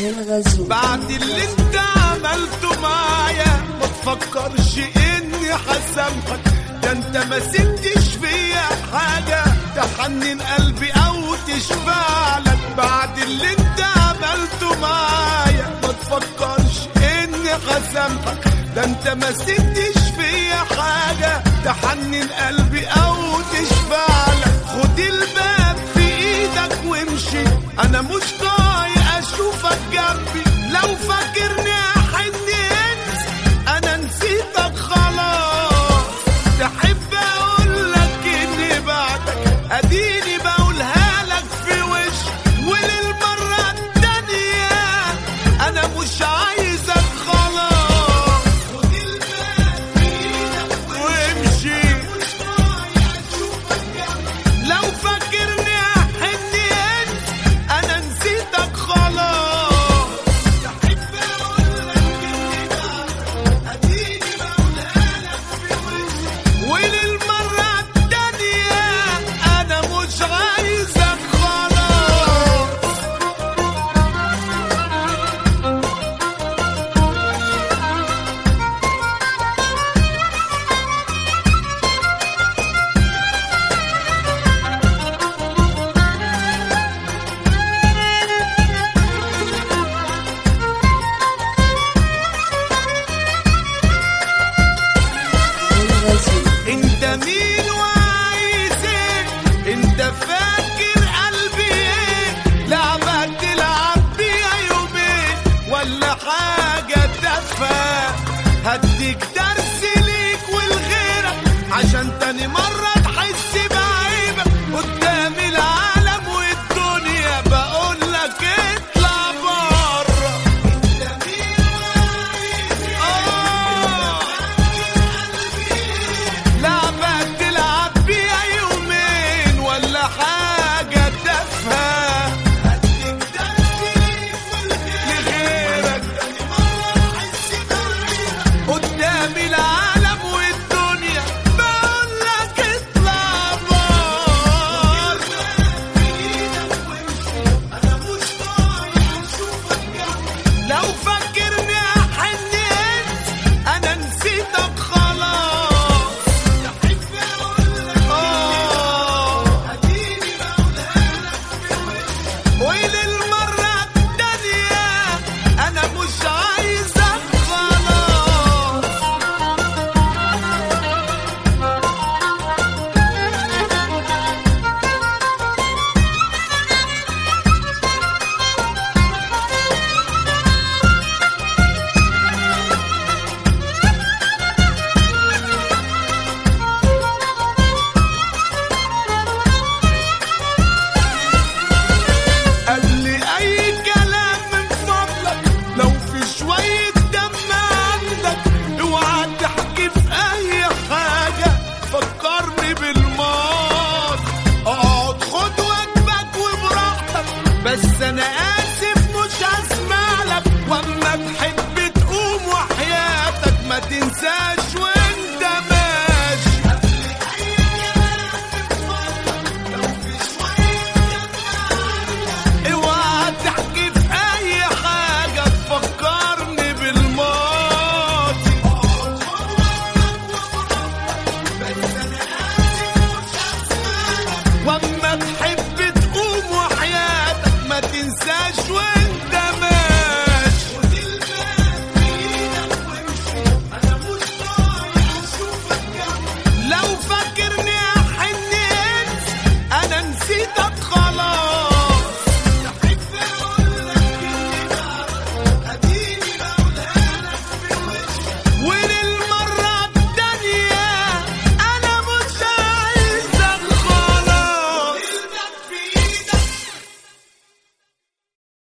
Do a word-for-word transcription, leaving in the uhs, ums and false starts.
الغزو. بعد اللي انت عملته معايا ما تفكرش اني هسامحك، ده انت ما سبتش فيا حاجة تحنن قلبي او تشفع لك. بعد اللي انت عملته معايا ما تفكرش اني هسامحك، ده انت ما سبتش فيا حاجة تحنن قلبي او تشفع لك. خد الباب في ايدك وامشي، انا مش طايق اشوفك جنبي. لو فاكرني احن انسى، انا نسيتك خلاص. تحب اقول لك اني بعدك، اديني بقولها لك في وش، وللمرة التانية انا مش عايزك خلاص. خد الباب في ايدك وامشي، مش طايق اشوفك جنبي. لو فاكرني احن انسى، انا نسيتك خلاص. وللمرة التانية أنا مش عايزك خلاص. انت مين وعايز ايه؟ انت فاكر قلبي ايه؟ لعبة تلعب بيها يومين ولا حاجة تافهة؟ هديك درس ليك ولغيرك عشان تاني مرة تحس بعيبك قدام العالم والدنيا. بقولك اطلع بره. انت مين وعايز ايه؟ لعبة تلعب بيها يومين ولا حاجة تافهة؟ هديك درس ليك ولغيرك تاني مرة تحس بعيبك قدام العالم والدنيا. بقولك اطلع بره. أنا مش طايق أشوفك جنبي. لو فاكرني أحن انسى، أنا نسيتك خلاص. تحب أقولك آه، أديني بقولها لك في وشك، وللمرة التانية أنا مش عايزك خلاص. قال لي أي كلام من فضلك، لو في شوية دم عندك اوعى تحكي في أي حاجة فكرني بالماضي. اقعد خد واجبك وبراحتك، بس أنا آسف مش هسمع لك. وأما تحب تقوم وحياتك ما تنساش وأنت ماشي. اوعى تحكي في اي حاجة تفكرني بالماضي. واما تحب تقوم وحياتك ما تنساش وين